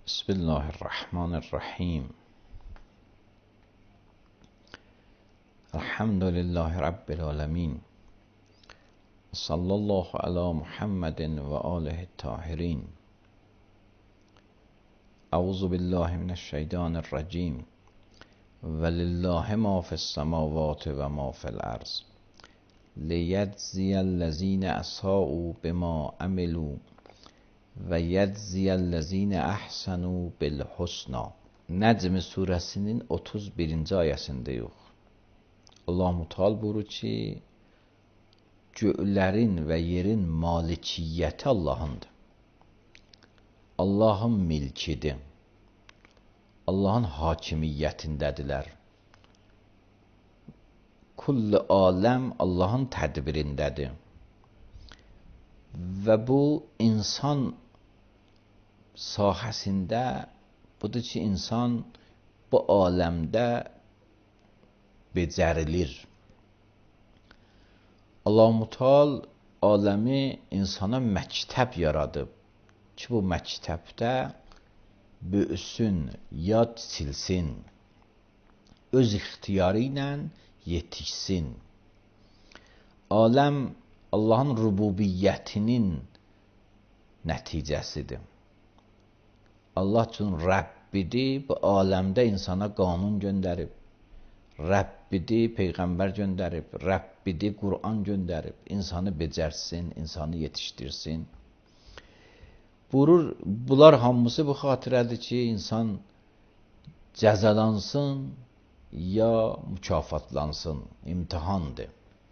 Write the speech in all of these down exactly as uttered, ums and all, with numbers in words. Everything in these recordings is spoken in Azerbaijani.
بسم الله الرحمن الرحیم. الحمد لله رب العالمین. صلی الله علی محمد و آله الطاهرین. اعوذ بالله من الشیطان الرجیم. ولله ما فی السماوات و ما فی الارض لیجزی الذین اساءوا بما عملوا və yəcziyə ləzinə əhsənu bil husna. Nəcm surəsinin otuz birinci ayəsindəyik. Allah-u Teala buyurur ki, göylərin və yerin malikiyyəti Allahındır. Allahın milkidir. Allahın hakimiyyətindədirlər. Kulli aləm Allahın tədbirindədir. Və bu insan sahəsində budur ki, insan bu aləmdə becərilir. Allah-u Teala aləmi insana məktəb yaradıb ki, bu məktəbdə böyüsün, yad silsin, öz ixtiyarı ilə yetişsin. Aləm Allahın rububiyyətinin nəticəsidir. Allah üçün Rəbbidir, bu aləmdə insana qanun göndərib. Rəbbidir, Peyğəmbər göndərib. Rəbbidir, Qur'an göndərib. İnsanı becərsin, insanı yetişdirsin. Buyurur, bunlar hamısı bu xatirədir ki, insan cəzalansın ya mükafatlansın. İmtihandır.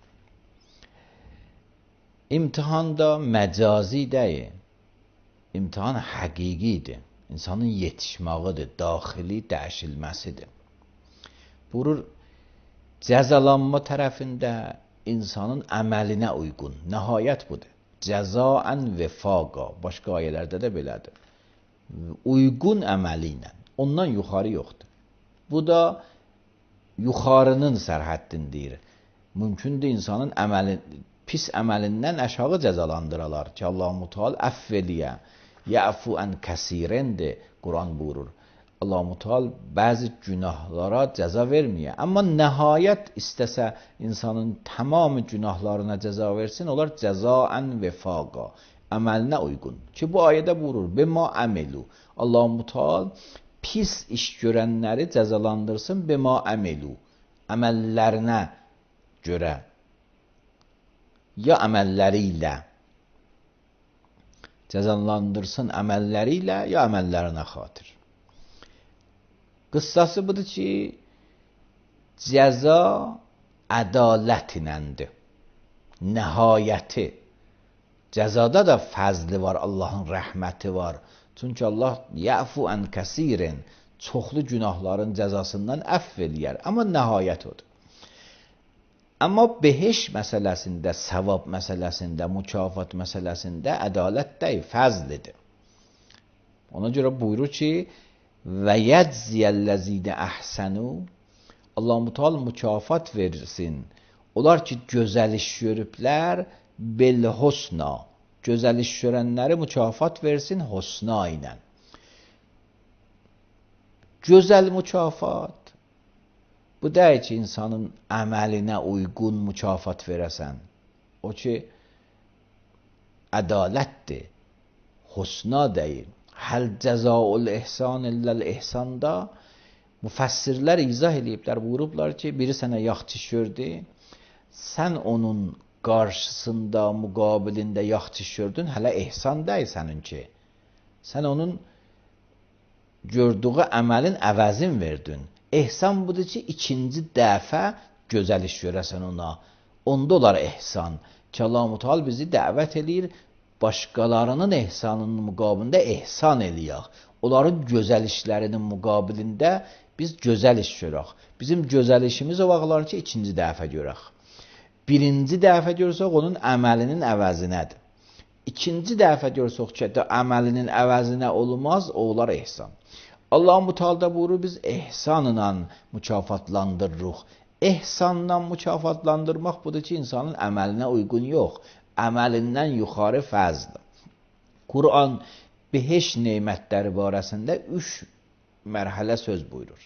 İmtihan da məcazi deyil. İmtihan həqiqidir. İnsanın yetişmağıdır, daxili dəyişilməsidir. Buyurur, cəzalanma tərəfində insanın əməlinə uyğun. Nəhayət budur. Cəzaən vəfaqa. Başqa ayələrdə də belədir. Uyğun əməli ilə. Ondan yuxarı yoxdur. Bu da yuxarının sərhəddindir. Mümkündür insanın əməli pis əməlindən aşağı cəzalandıralar ki, Allah-u Teala əff eləyə, yəfu ən kəsirəndir, Quran buyurur. Allah-u Teala bəzi günahlara cəza verməyə, amma nəhayət istəsə insanın tamamı günahlarına cəza versin, onlar cəzaən vəfaqa, əməlinə uyğun. Ki, bu ayədə buyurur, bima əmelu. Allah-u Teala pis iş görənləri cəzalandırsın, bima əmelu, əməllərinə görə. Ya əməlləri ilə cəzalandırsın, əməlləri ilə ya əməllərinə xatir. Qıssası budur ki, cəza ədalət iləndir. Nəhayəti. Cəzada da fəzli var, Allahın rəhməti var. Çünki Allah yəfu ən kəsirin, çoxlu günahların cəzasından əff eləyər. Amma nəhayət odur. Amma beheş məsələsində, savab məsələsində, mükafat məsələsində ədalət deyil, fəzlidir. Ona görə buyurur ki, və yəcziyəl-ləzinə əhsənu, Allah-u Teala mükafat versin. Onlar ki, gözəl iş görüblər, bil-husna, gözəl iş görənləri mükafat versin, husna ilə. Gözəl mükafat, bu deyil ki, insanın əməlinə uyğun mükafat verəsən. O ki, ədalətdir, husna deyil. Həl cəzaul ihsan illəl ihsanda müfəssirlər izah ediblər, buyurublar ki, biri sənə yaxşı gördü, sən onun qarşısında, müqabilində yaxşı gördün, hələ ihsan deyil səninki. Sən onun gördüyü əməlin əvəzin verdin. İhsan budur ki, ikinci dəfə gözəl iş görəsən ona. Onda olar ihsan. Ki, Allah-u Teala bizi dəvət edir, başqalarının ihsanının müqabilində ihsan eləyək. Onların gözəl işlərinin müqabilində biz gözəl iş görək. Bizim gözəl işimiz o vaxtlar ki, ikinci dəfə görək. Birinci dəfə görsək, onun əməlinin əvəzinədir. İkinci dəfə görsək ki, əməlinin əvəzinə olmaz, o olar ihsan. Allah-u Teala buyurur, biz ihsanla mükafatlandırırıq. İhsanla mükafatlandırmaq budur ki, insanın əməlinə uyğun yox, əməlindən yuxarı fəzdir. Quran beheş nemətləri barəsində üç mərhələ söz buyurur.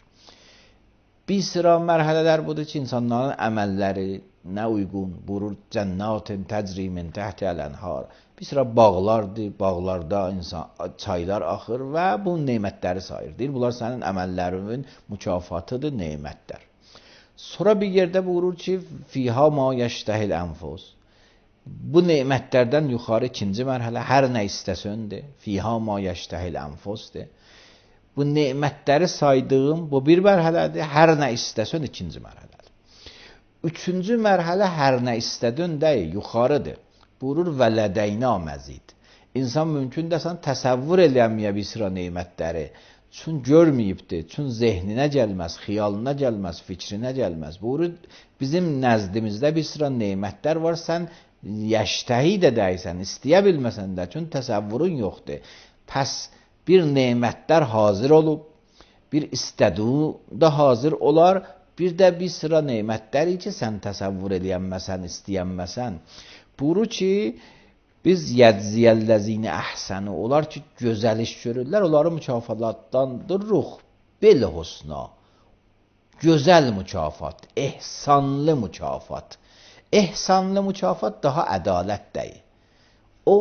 Bir sıra mərhələlər budur ki, insanların əməlləri nə uyğun, buyurur cənnətin təcri min təhtiha ənhar. Bir sıra bağlardır, bağlarda insan çaylar axır və bu nemətləri sayır. Deyir, bunlar sənin əməllərinin mükafatıdır, nemətlər. Sonra bir yerdə buyurur ki, fiha ma yəştəhil ənfus. Bu nemətlərdən yuxarı ikinci mərhələ hər nə istəsəndir. Fiha ma yəştəhil ənfusdir. Bu nemətləri saydığım bu bir mərhələdir. Hər nə istəsən ikinci mərhələdir. Üçüncü mərhələ hər nə istədin deyil, yuxarıdır. Buyurur və lədəyna məzid. İnsan mümkün desən təsəvvür eləməyə bir sıra nemətləri. Çün görməyibdir, çün zehninə gəlməz, xiyalına gəlməz, fikrinə gəlməz. Buyurur, bizim nəzdimizdə bir sıra nemətlər var, sən yəştəhi də deysən, istəyə bilməsən də, çün təsəvvürün yoxdur. Pəs bir nemətlər hazır olub, bir istədiyi də hazır olar, bir də bir sıra nemətləri ki, sən təsəvvür eləyənməsən, istəyənməsən. Buyurur ki, biz yəcziyəl-ləzini əhsəni, onlar ki, gözəl iş görürlər, onları mükafatlandırırıq. Bil husna, gözəl mükafat, ehsanlı mükafat. Ehsanlı mükafat daha ədalət deyil. O,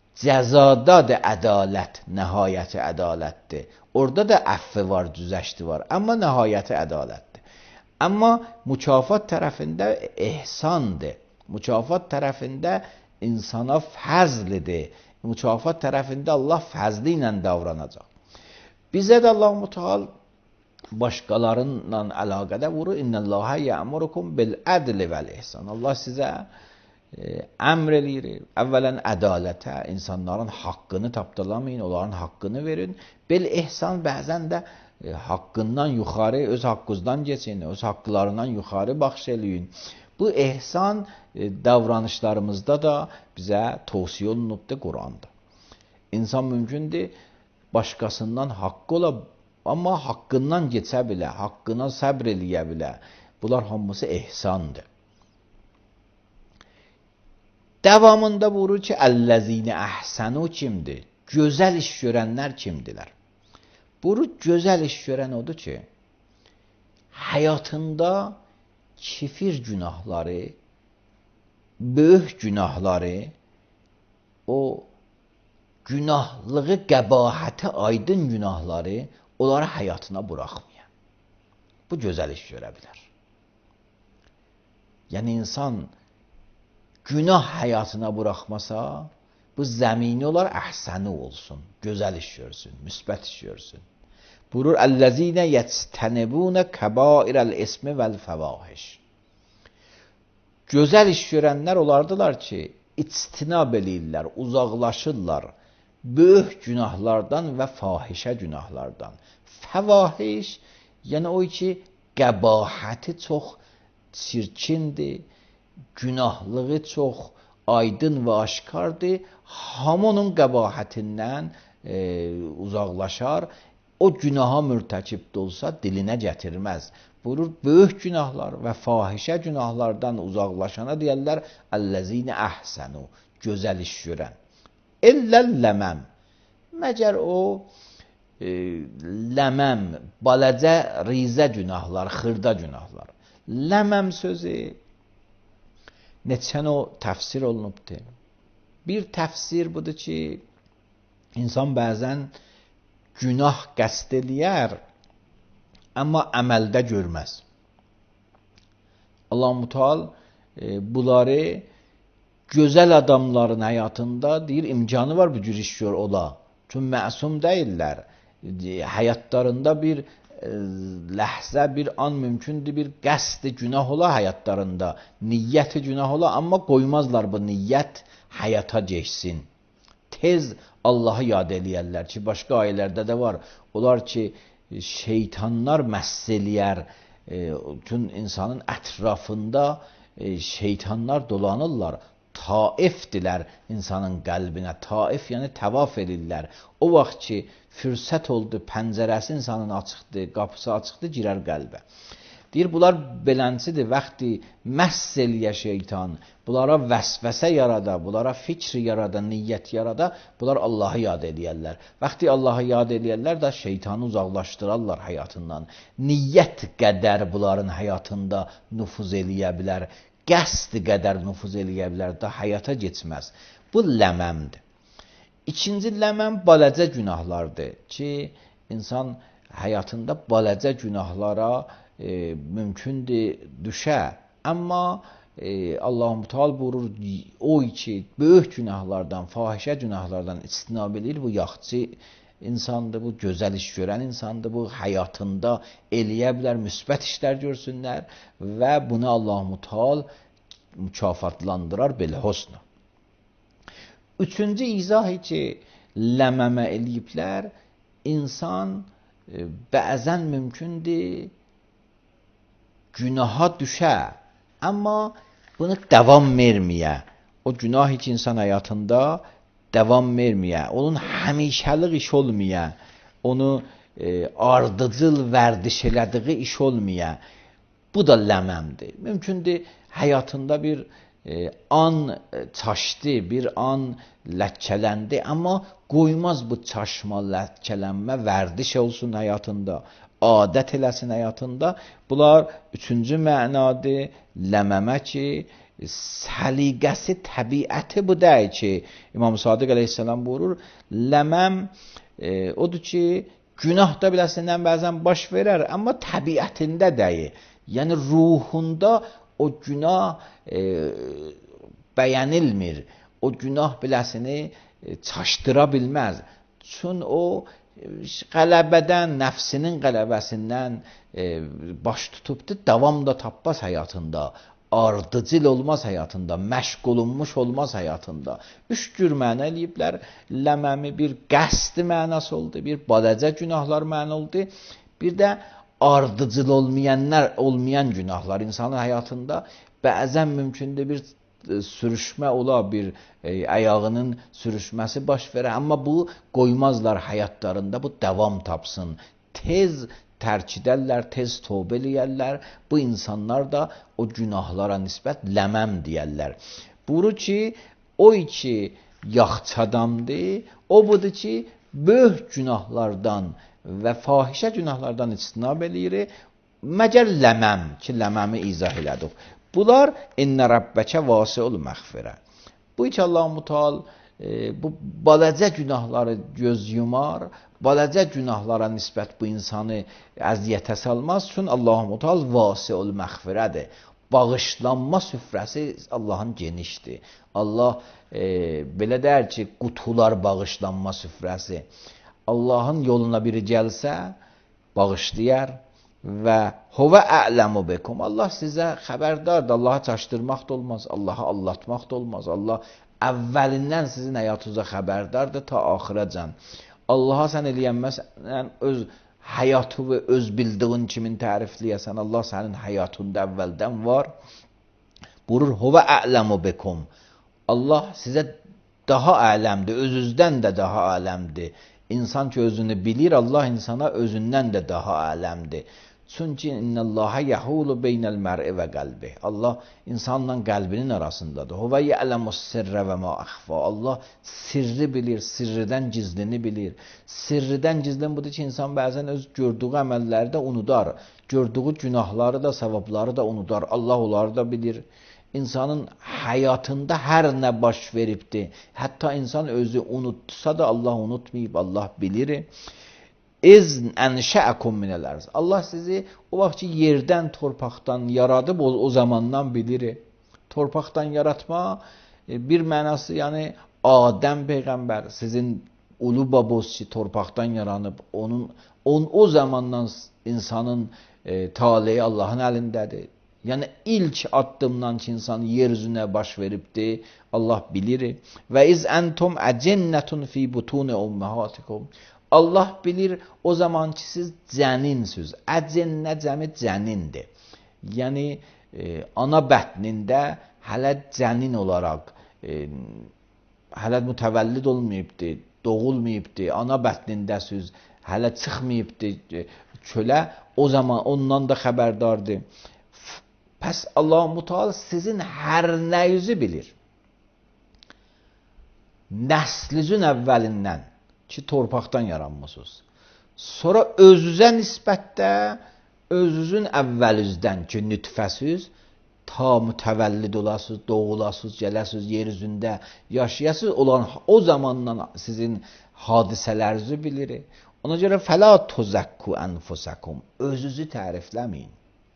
cəzada da ədalət, nəhayəti ədalətdir. Orada da əfvi var, düzəşti var, amma nəhayəti ədalətdir. Amma mükafat tərəfində ehsandır. Mükafat tərəfində insana fəzlidir. Mükafat tərəfində Allah fəzli ilə davranacaq. Bizə də Allah-u Teala başqalarınla əlaqədə vurur. İnnəllâhə yə'murukum bil-ədli vəl-ihsan. Allah sizə e, əmr eləyir. Əvvələn ədalətə, insanların haqqını tapdalamayın, onların haqqını verin. Bil-ihsan bəzən də e, haqqından yuxarı, öz haqqınızdan geçin, öz haqqlarından yuxarı baxış eləyin. Bu ehsan e, davranışlarımızda da bizə tövsiyə olunubdur Quranda. İnsan mümkündür başqasından haqqı ola, amma haqqından geçə bilə, haqqına səbr eləyə bilə. Bunlar hamısı ehsandır. Davamında buyurur ki, əl-ləzini əhsənu kimdir? Gözəl iş görənlər kimdirlər? Buyurur, gözəl iş görən odur ki, həyatında kifir günahları, böyük günahları, o günahlığı, qəbahəti aydın günahları onları həyatına buraxmayan. Bu gözəl iş görə bilər. Yəni insan günah həyatına buraxmasa, bu zəmini olar əhsəni olsun, gözəl iş görsün, müsbət iş görsün. Buyurur, əl-ləzinə yəctənibunə kəbairəl-ismi vəl-fəvahiş. Gözəl iş görənlər olardılar ki, içtinab eləyirlər, uzaqlaşırlar böyük günahlardan və fahişə günahlardan. Fəvahiş, yəni o ki, qəbahəti çox çirkindir, günahlığı çox aydın və aşkardır, hamının qəbahətindən e, uzaqlaşar, o günaha mürtəkib də olsa dilinə gətirməz. Buyurur, böyük günahlar və fahişə günahlardan uzaqlaşana deyərlər, əl-ləzinə əhsənu, gözəl iş görən. Elləl-ləməm, məgər o e, ləməm, baləcə rizə günahlar, xırda günahlar. Ləməm sözü neçən o təfsir olunubdur. Bir təfsir budur ki, insan bəzən günah qəsd eləyər, amma əməldə görməz. Allah-u Teala e, bunları gözəl adamların həyatında deyir, imkanı var bu cür iş gör ola. Çünki məsum deyirlər. E, həyatlarında bir e, ləhzə, bir an mümkündür, bir qəsd günah ola həyatlarında. Niyyəti günah ola, amma qoymazlar bu niyyət həyata geçsin. Tez Allah'ı yad eləyərlər ki, başqa ayələrdə də var. Onlar ki, şeytanlar məhz eləyər, e, tüm insanın ətrafında e, şeytanlar dolanırlar. Taifdilər insanın qəlbinə. Taif, yəni təvaf edirlər. O vaxt ki, fürsət oldu, pəncərəsi insanın açıqdır, qapısı açıqdır, girər qəlbə. Deyir, bunlar beləncidir, vaxtı məhz eləyə şeytan, bunlara vəsvəsə yarada, bunlara fikr yarada, niyyət yarada, bunlar Allahı yad edəyərlər. Vaxtı Allahı yad edəyərlər də şeytanı uzaqlaşdırarlar həyatından. Niyyət qədər bunların həyatında nüfuz eləyə bilər, qəsd qədər nüfuz eləyə bilər, da həyata geçməz. Bu ləməmdir. İkinci ləməm balaca günahlardır ki, insan həyatında balaca günahlara e, mümkündür düşə. Amma e, Allah-u Teala buyurur, o ki, böyük günahlardan, fahişə günahlardan istinab edir, bu yaxçı insandır, bu gözəl iş görən insandır, bu həyatında eləyə bilər, müsbət işlər görsünlər və bunu Allah-u Teala mükafatlandırar belə husna. Üçüncü izahı ki, ləməmə eləyiblər, insan e, bəzən mümkündür günaha düşə, amma bunu davam verməyə. O günah ki, insan həyatında davam verməyə, onun həmişəlik iş olmaya, onu e, ardıcıl vərdiş elədiyi iş olmaya. Bu da ləməmdir. Mümkündür həyatında bir e, an çaşdı, bir an ləkkələndi, amma qoymaz bu çaşma, ləkkələnmə vərdiş olsun həyatında, adət eləsin həyatında. Bunlar üçüncü mənadır, ləməmə ki, səliqəsi, təbiəti bu deyil ki, İmam Sadiq əleyhissalam buyurur, ləməm e, odur ki, günah da biləsindən bəzən baş verər, amma təbiətində deyil. Yəni ruhunda o günah e, bəyənilmir, o günah biləsini e, çaşdıra bilməz. Çün o qələbədən, nəfsinin qələbəsindən e, baş tutubdur, davam da tapmaz həyatında, ardıcıl olmaz həyatında, məşq olunmuş olmaz həyatında. Üç cür məna eləyiblər, ləməmi bir qəsd mənası oldu, bir balaca günahlar məna oldu, bir də ardıcıl olmayanlar, olmayan günahlar insanın həyatında bəzən mümkündür bir sürüşmə ola, bir e, ayağının sürüşməsi baş verər, amma bu qoymazlar həyatlarında, bu davam tapsın. Tez tərk edərlər, tez tövbə eləyərlər. Bu insanlar da o günahlara nisbət ləməm deyərlər. Buyurur ki, o ki yaxçı adamdır, o budur ki, böyük günahlardan və fahişə günahlardan istinab eləyir, məgər ləməm ki, ləməmi izah elədik. Bunlar innə rabbəkə vasiul məğfirə. Bu ki, Allah-u Teala e, bu balaca günahları göz yumar, balaca günahlara nisbət bu insanı əziyyətə salmaz. Çünki Allah-u Teala vasiul məğfirədir. Bağışlanma süfrəsi Allahın genişdir. Allah e, belə deyər ki, qutular bağışlanma süfrəsi. Allahın yoluna biri gəlsə, bağışlayar. Və huvə a'ləmu bikum. Allah sizə xəbərdardır. Allahı çaşdırmaq da olmaz, Allahı allatmaq da olmaz. Allah əvvəlindən sizin həyatınıza xəbərdardır ta axıracan. Allaha sən eləyənməsən öz həyatı və öz bildiğin kimin tərifləyəsən, Allah sənin həyatında əvvəldən var. Buyurur, huvə a'ləmu bikum. Allah sizə daha aləmdir, özünüzdən də daha aləmdir. İnsan ki özünü bilir, Allah insana özündən də daha aləmdir. Çünki innəllaha yəhulu beynəl mər'i və qəlbi. Allah insanla qəlbinin arasındadır. Huvə ya'ləmus sirrə və ma əxfa. Allah sirri bilir, sirridən gizlini bilir. Sirridən gizlin budur ki, insan bəzən öz gördüyü əməlləri də unudar. Gördüyü günahları da, savabları da unudar. Allah onları da bilir. İnsanın həyatında hər nə baş veribdir. Hətta insan özü unutsa da Allah unutmayıb, Allah bilir. İz ənşəəkum minəl ərz. Allah sizi o vaxt ki yerdən, torpaqdan yaradıb, o, o zamandan bilir. Torpaqdan yaratma bir mənası, yəni Adəm peyğəmbər sizin ulu babos ki torpaqdan yaranıb, onun on, o zamandan insanın e, taleyi Allahın əlindədir. Yəni ilk addımdan ki insan yer üzünə baş veribdir, Allah bilir. Və iz entum əcennətun fi butun ummahatikum. Allah bilir o zaman ki siz cəninsiniz. Əcennə cəmi cənindir. Yəni e, ana bətnində hələ cənin olaraq e, hələ mütəvəllid olmayıbdır, doğulmayıbdır. Ana bətnindəsiz, hələ çıxmayıbdır, çölə, o zaman ondan da xəbərdardır. Pəs Allah-u Müteala sizin hər nəyinizi bilir. Nəslinizin əvvəlindən ki, torpaqdan yaranmısınız. Sonra özünüzə nisbətdə özünüzün əvvəlinizdən ki, nütfəsiz, ta mütəvəllid olasınız, doğulasınız, gələsiniz, yer üzündə yaşayasınız olan o zamandan sizin hadisələrinizi bilir. Ona görə fəla tuzakku enfusakum, özünüzü tərifləməyin.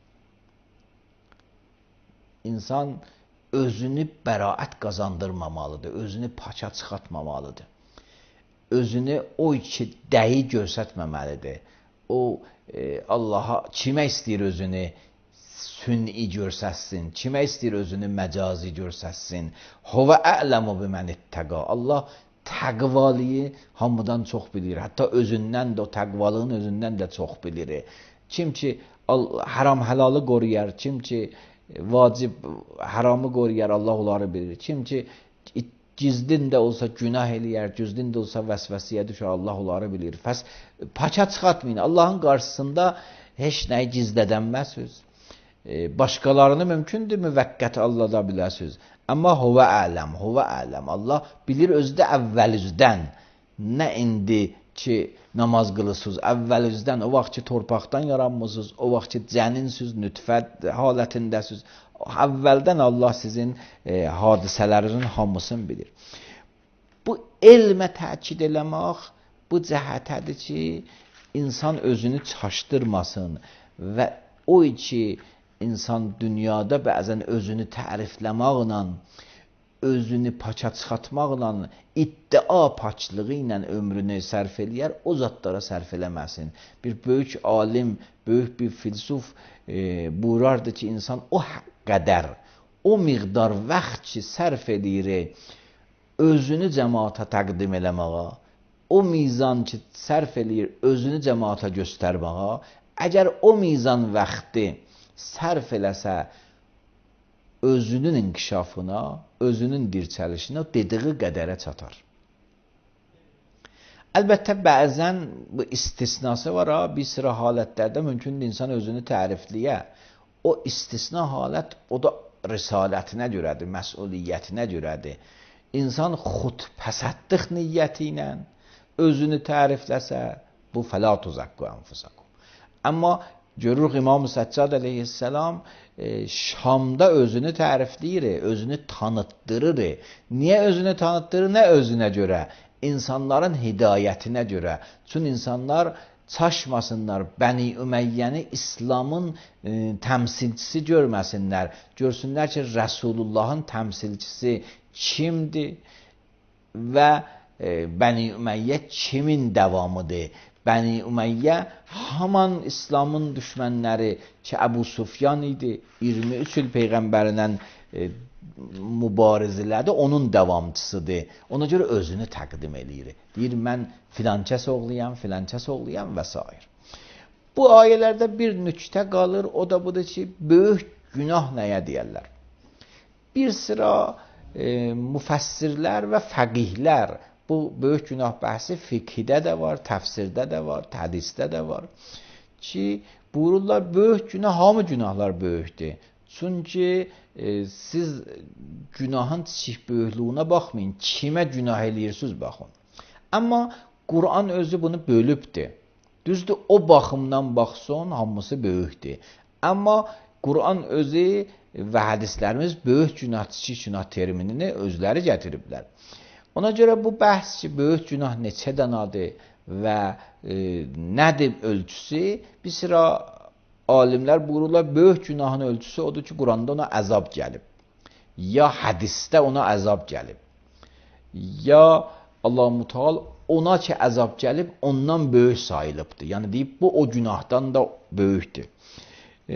İnsan özünü bəraət qazandırmamalıdır, özünü paça çıxartmamalıdır. Özünü o iki dəyi göstərməməlidir. O e, Allaha kimə istəyir özünü sünni görsəsin, kimə istəyir özünü məcazi görsəsin. Huvə a'lamu bimən ittəqa. Allah təqvalıyı hamıdan çox bilir. Hətta özündən də, o təqvalığın özündən də çox bilir. Kim ki haram halalı qoruyar, kim ki vacib haramı qoruyar, Allah onları bilir. Kim ki gizdin də olsa günah eləyər, gizdin də olsa vəsvəsiyə düşər, Allah onları bilir. Fəs paça çıxartmayın. Allahın qarşısında heç nəyi gizlədənməsiniz. E, başqalarını mümkündür müvəqqət allada biləsiniz. Amma huvə ələm, huvə ələm. Allah bilir özdə əvvəlizdən. Nə indi ki namaz qılısınız, əvvəlizdən, o vaxt ki torpaqdan yaranmısınız, o vaxt ki cəninsiniz, nütfət halətindəsiniz. Əvvəldən Allah sizin e, hadisələrin hamısını bilir. Bu elmə təkid eləmək bu cəhətədir ki, insan özünü çaşdırmasın və o ki, insan dünyada bəzən özünü tərifləməklə, özünü paça çıxartmaqla, iddia paçlığı ilə ömrünü sərf eləyər, o zatlara sərf eləməsin. Bir böyük alim, böyük bir filsuf e, buyurardı ki, insan o qədər, o miqdar vaxt ki, sərf edir, özünü cəmaata təqdim eləməyə, o mizan ki, sərf eləyir, özünü cəmaata göstərməyə, əgər o mizan vaxtı sərf eləsə, özünün inkişafına, özünün dirçəlişinə dediği qədərə çatar. Əlbəttə, bəzən bu istisnası var, ha? Bir sıra halətlərdə mümkündür insan özünü tərifləyə. O istisna halət, o da risalətinə görədir, məsuliyyətinə görədir. İnsan xudpəsəddıq niyyəti ilə özünü tərifləsə, bu fəla tuzakku enfusakum. Amma görürük İmam-ı Səccad əleyhisselam e, Şamda özünü tərifləyir, özünü tanıtdırır. Niyə özünü tanıtdırır? Nə özünə görə? İnsanların hidayətinə görə. Çünki insanlar çaşmasınlar, Bəni Üməyyəni İslamın e, təmsilçisi görməsinlər. Görsünlər ki, Rəsulullahın təmsilçisi kimdir və e, Bəni Üməyyə kimin davamıdır? Bəni Üməyyə haman İslamın düşmənləri ki, Əbu Sufyan idi, iyirmi üç il Peyğəmbərindən e, mübarizələrdə onun davamçısıdır. Ona görə özünü təqdim eləyir. Deyir, mən filankəs oğluyam, filankəs oğluyam və s. Bu ayələrdə bir nüktə qalır, o da budur ki, böyük günah nəyə deyərlər? Bir sıra e, müfəssirlər və fəqihlər, bu böyük günah bəhsi fiqhidə də var, təfsirdə də var, hədisdə də var ki, buyururlar, böyük günah, hamı günahlar böyükdür. Çünki e, siz günahın kiçik böyüklüyünə baxmayın, kimə günah eləyirsiniz baxın. Amma Quran özü bunu bölübdür. Düzdür, o baxımdan baxsın, hamısı böyükdür. Amma Quran özü və hədislərimiz böyük günah, kiçik günah terminini özləri gətiriblər. Ona görə bu bəhs ki, böyük günah neçə danadır və e, nədir ölçüsü, bir sıra alimlər buyururlar, böyük günahın ölçüsü odur ki, Quranda ona əzab gəlib. Ya hədisdə ona əzab gəlib. Ya Allah-u Teala ona ki əzab gəlib, ondan böyük sayılıbdır. Yəni deyib, bu o günahdan da böyükdür. E,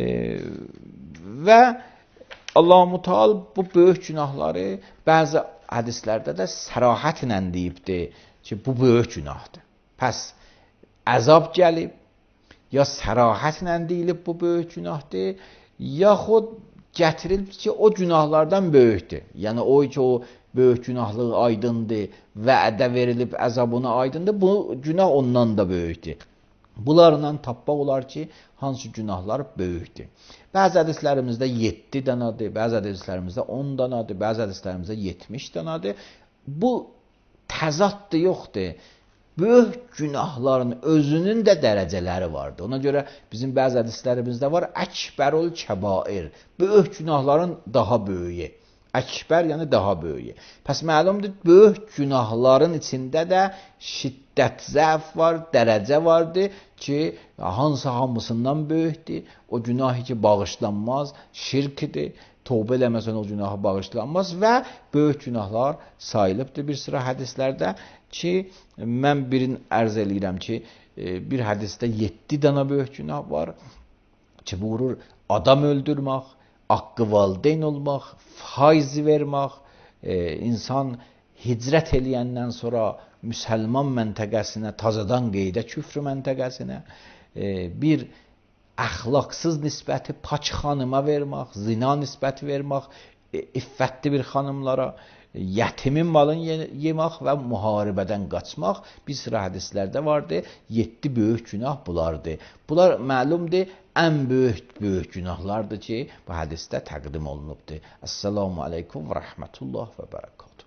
və Allah-u Teala bu böyük günahları bəzi hədislərdə də sərahətlə deyibdir ki, bu böyük günahdır. Pəs əzab gəlib, ya sərahətlə deyilib bu böyük günahdır, yaxud gətirilib ki, o günahlardan böyükdür. Yəni o ki, o böyük günahlığı aydındır, vədə verilib əzabına aydındır, bu günah ondan da böyükdür. Bunlarla tapmaq olar ki, hansı günahlar böyükdür. Bəzi hədislərimizdə yeddi danadır, bəzi hədislərimizdə on danadır, bəzi hədislərimizdə yetmiş danadır. Bu təzaddır yoxdur. Böyük günahların özünün də dərəcələri vardır. Ona görə bizim bəzi hədislərimizdə var, əkbərul kəbair. Böyük günahların daha böyüyü. Əkbər, yəni daha böyüyü. Pəs məlumdur, böyük günahların içində də şiddət, zəf var, dərəcə vardır ki, hansı hamısından böyükdür. O günah ki, bağışlanmaz, şirkdir. Tövbə eləməsən o günahı bağışlanmaz və böyük günahlar sayılıbdır bir sıra hədislərdə ki, mən birini ərz eləyirəm ki, bir hədisdə yeddi dana böyük günah var ki, buyurur, adam öldürmək, haqqı valideyn olmaq, faiz vermək, e, insan hicrət eləyəndən sonra müsəlman məntəqəsinə, tazadan qeydə küfr məntəqəsinə, e, bir əxlaqsız nisbəti paç xanıma vermək, zina nisbəti vermək, e, iffətli bir xanımlara, yətimin malını yemək və müharibədən qaçmaq bir sıra hədislərdə vardır. Yeddi böyük günah bulardır. Bunlar məlumdur, ən böyük böyük günahlardır ki, bu hədisdə təqdim olunubdur. Esselamu aleykum və rəhmətullah və bərəkatuhu.